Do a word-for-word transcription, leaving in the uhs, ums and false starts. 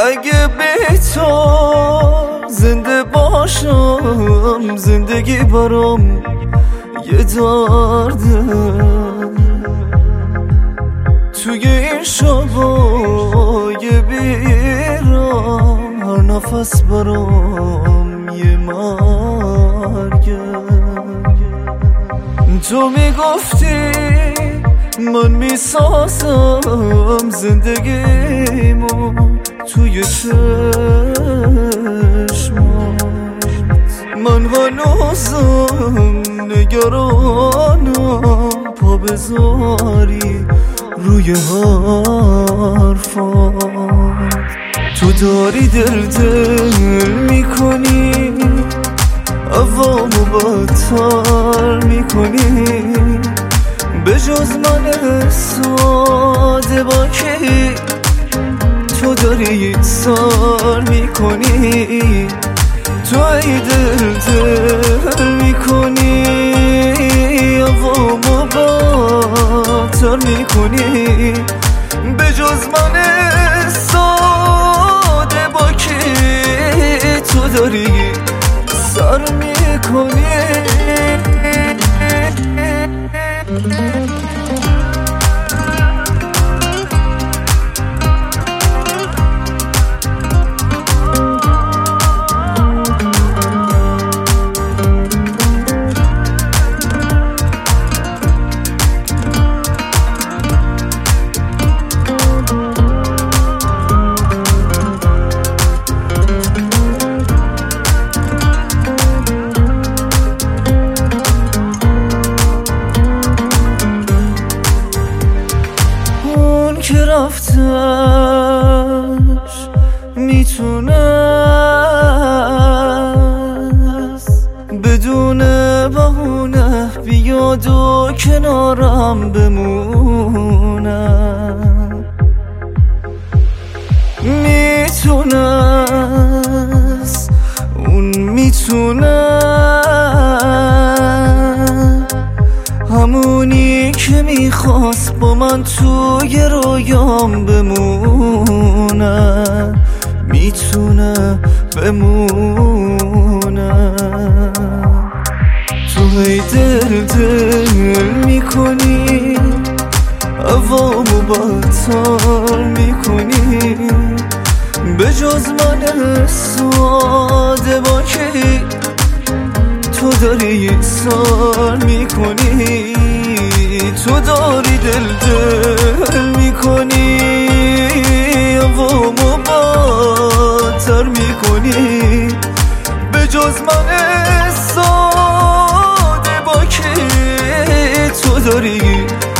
اگه به تو زنده باشم زندگی برام یه درده، توی این شبای بیرام هر نفس برام یه مرگه. تو میگفتی من میسازم زندگیمو توی چشمات، من هنوزم نگرانم پا بذاری روی حرفات. تو داری دل دل میکنی، عوامو بدتر میکنی، به جز من ساده با کی تو داری سر میکنی. تو ای دل دل میکنی، عوامو بدتر میکنی، به جز من ساده با کی تو داری سر میکنی. که رفتش میتونست بدون بهونه بیاد و کنارم بمونه، میتونست اون میتونه همونی که میخواست با من توی رویام بمونه، میتونه بمونه. تو هی دل دل میکنی، عوامو بدتر میکنی، به جز من ساده با کی تو داری سر میکنی. تو داری دل دل میکنی، عوامو بدتر میکنی، به جز من ساده با کی تو داری